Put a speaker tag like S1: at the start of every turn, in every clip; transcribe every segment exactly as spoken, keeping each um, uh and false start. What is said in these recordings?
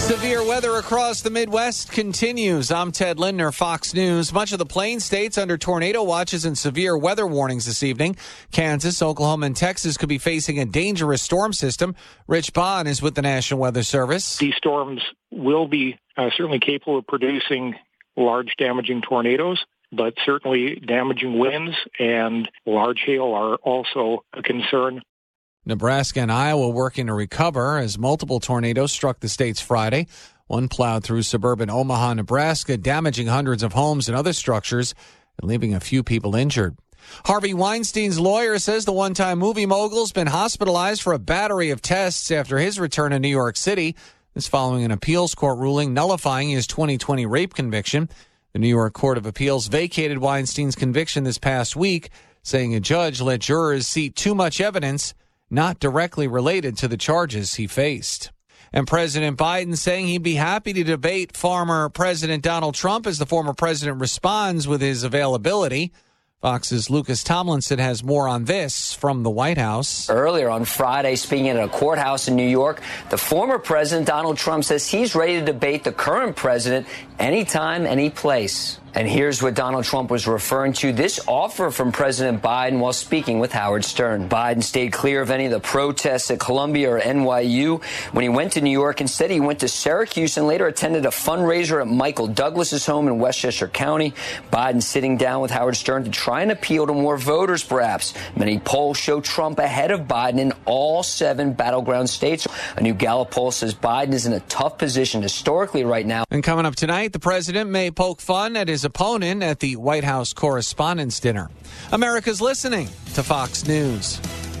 S1: Severe weather across the Midwest continues. I'm Ted Lindner, Fox News. Much of the Plains states under tornado watches and severe weather warnings this evening. Kansas, Oklahoma, and Texas could be facing a dangerous storm system. Rich Bond is with the National Weather Service.
S2: These storms will be uh, certainly capable of producing large damaging tornadoes, but certainly damaging winds and large hail are also a concern.
S1: Nebraska and Iowa working to recover as multiple tornadoes struck the states Friday. One plowed through suburban Omaha, Nebraska, damaging hundreds of homes and other structures and leaving a few people injured. Harvey Weinstein's lawyer says the one-time movie mogul's been hospitalized for a battery of tests after his return to New York City. This following an appeals court ruling nullifying his twenty twenty rape conviction. The New York Court of Appeals vacated Weinstein's conviction this past week, saying a judge let jurors see too much evidence not directly related to the charges he faced. And President Biden saying he'd be happy to debate former President Donald Trump as the former president responds with his availability. Fox's Lucas Tomlinson has more on this from the White House.
S3: Earlier on Friday, speaking at a courthouse in New York, the former president, Donald Trump, says he's ready to debate the current president anytime, any place. And here's what Donald Trump was referring to, this offer from President Biden while speaking with Howard Stern. Biden stayed clear of any of the protests at Columbia or N Y U when he went to New York. Instead, he went to Syracuse and later attended a fundraiser at Michael Douglas's home in Westchester County. Biden sitting down with Howard Stern to try and appeal to more voters, perhaps. Many polls show Trump ahead of Biden in all seven battleground states. A new Gallup poll says Biden is in a tough position historically right now.
S1: And coming up tonight, the president may poke fun at his opponent at the White House Correspondents' Dinner. America's listening to Fox News.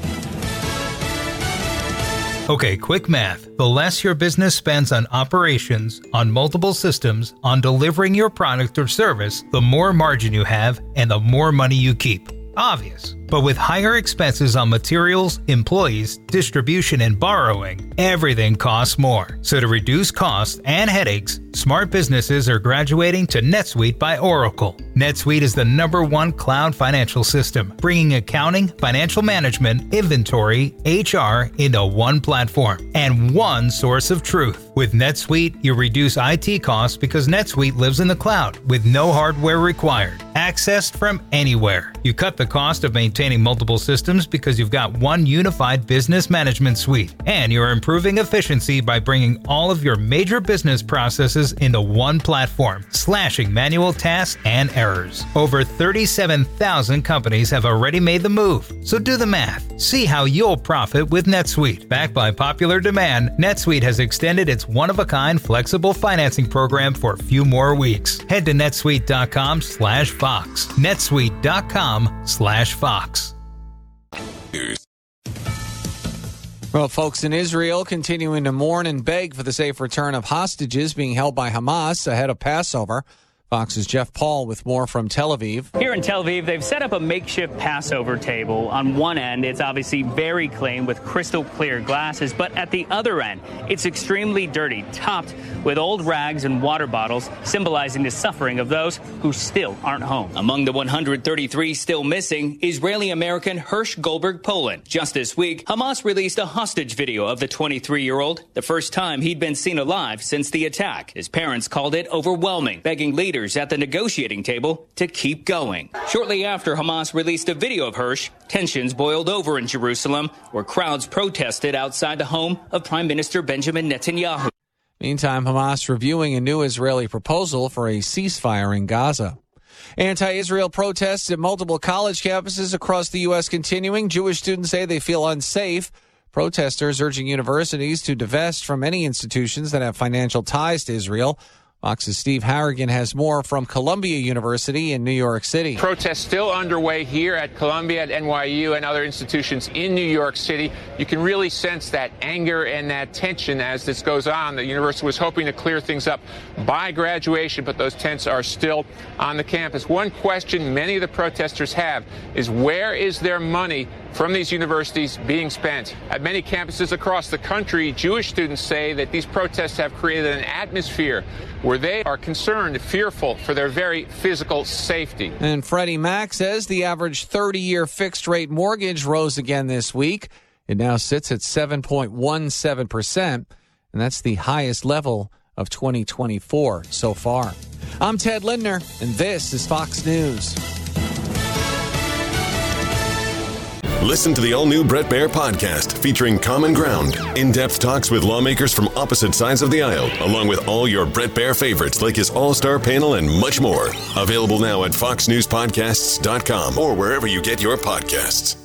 S4: Okay, quick math. The less your business spends on operations, on multiple systems, on delivering your product or service, the more margin you have and the more money you keep. Obvious. But with higher expenses on materials, employees, distribution, and borrowing, everything costs more. So to reduce costs and headaches, smart businesses are graduating to NetSuite by Oracle. NetSuite is the number one cloud financial system, bringing accounting, financial management, inventory, H R into one platform and one source of truth. With NetSuite, you reduce I T costs because NetSuite lives in the cloud with no hardware required, accessed from anywhere. You cut the cost of maintaining multiple systems because you've got one unified business management suite, and you're improving efficiency by bringing all of your major business processes into one platform, slashing manual tasks and errors. Over thirty-seven thousand companies have already made the move, so do the math. See how you'll profit with NetSuite. Backed by popular demand, NetSuite has extended its one-of-a-kind flexible financing program for a few more weeks. Head to netsuite.com slash Fox. netsuite.com slash Fox.
S1: Well, folks in Israel continuing to mourn and beg for the safe return of hostages being held by Hamas ahead of Passover. Fox's Jeff Paul with more from Tel Aviv.
S5: Here in Tel Aviv, they've set up a makeshift Passover table. On one end, it's obviously very clean with crystal clear glasses, but at the other end, it's extremely dirty, topped with old rags and water bottles, symbolizing the suffering of those who still aren't home. Among the one hundred thirty-three still missing, Israeli-American Hirsch Goldberg Poland. Just this week, Hamas released a hostage video of the twenty-three-year-old, the first time he'd been seen alive since the attack. His parents called it overwhelming, begging leaders at the negotiating table to keep going. Shortly after Hamas released a video of Hirsch, tensions boiled over in Jerusalem, where crowds protested outside the home of Prime Minister Benjamin Netanyahu.
S1: Meantime, Hamas reviewing a new Israeli proposal for a ceasefire in Gaza. Anti-Israel protests at multiple college campuses across the U S continuing. Jewish students say they feel unsafe. Protesters urging universities to divest from any institutions that have financial ties to Israel. Fox's Steve Harrigan has more from Columbia University in New York City.
S6: Protests still underway here at Columbia, at N Y U, and other institutions in New York City. You can really sense that anger and that tension as this goes on. The university was hoping to clear things up by graduation, but those tents are still on the campus. One question many of the protesters have is, where is their money from these universities being spent? At many campuses across the country, Jewish students say that these protests have created an atmosphere where they are concerned, fearful for their very physical safety.
S1: And Freddie Mac says the average thirty-year fixed-rate mortgage rose again this week. It now sits at seven point one seven percent. and that's the highest level of twenty twenty-four so far. I'm Ted Lindner, and this is Fox News.
S7: Listen to the all-new Bret Baier podcast featuring Common Ground, in-depth talks with lawmakers from opposite sides of the aisle, along with all your Bret Baier favorites like his all-star panel and much more. Available now at fox news podcasts dot com or wherever you get your podcasts.